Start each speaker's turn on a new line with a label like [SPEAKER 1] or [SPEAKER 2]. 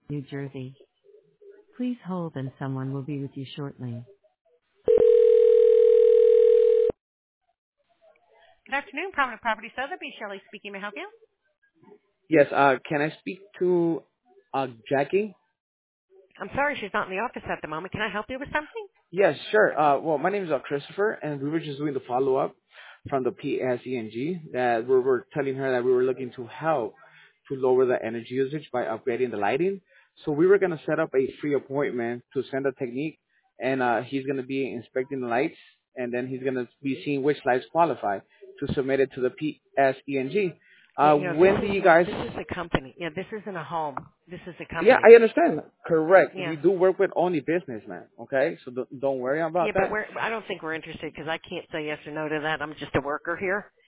[SPEAKER 1] New Jersey. Please hold and someone will be with you shortly. Good afternoon, Prominent Property Sotheby's. Shelley speaking. May I help you?
[SPEAKER 2] Yes, can I speak to Jackie?
[SPEAKER 1] I'm sorry she's not in the office at the moment. Can I help you with something?
[SPEAKER 2] Yes, sure. Well, my name is Christopher, and we were just doing the follow-up from the PSENG that we were telling her that we were looking to help to lower the energy usage by upgrading the lighting. So we were going to set up a free appointment to send a technique, and he's going to be inspecting the lights, and then he's going to be seeing which lights qualify to submit it to the PSENG.
[SPEAKER 1] Yeah,
[SPEAKER 2] When do you guys?
[SPEAKER 1] this is a company. Yeah, this isn't a home. This is a
[SPEAKER 2] Yeah,
[SPEAKER 1] company.
[SPEAKER 2] I understand. Correct.
[SPEAKER 1] Yeah.
[SPEAKER 2] We do work with only businessmen. Okay, so don't worry
[SPEAKER 1] Yeah,
[SPEAKER 2] about
[SPEAKER 1] but
[SPEAKER 2] that.
[SPEAKER 1] I don't think we're interested because I can't say yes or no to that. I'm just a worker here.